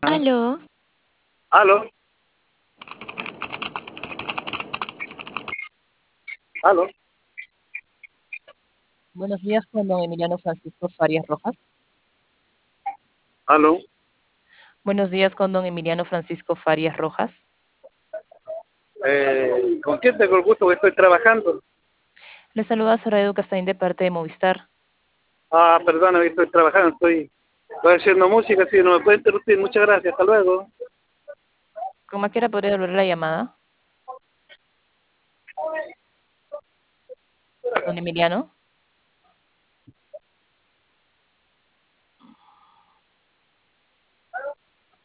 Aló, Aló, aló, Buenos días, con don Emiliano Francisco Farias Rojas. aló. Buenos días, con don Emiliano Francisco Farias Rojas. ¿Con quién tengo el gusto? Que estoy trabajando. Le saluda Zoraida Castaín de parte de Movistar. Perdóname, estoy trabajando, estoy haciendo música, sí, no me puede interrumpir. Muchas gracias, hasta luego. ¿Cómo quiera podría devolver la llamada? Don Emiliano.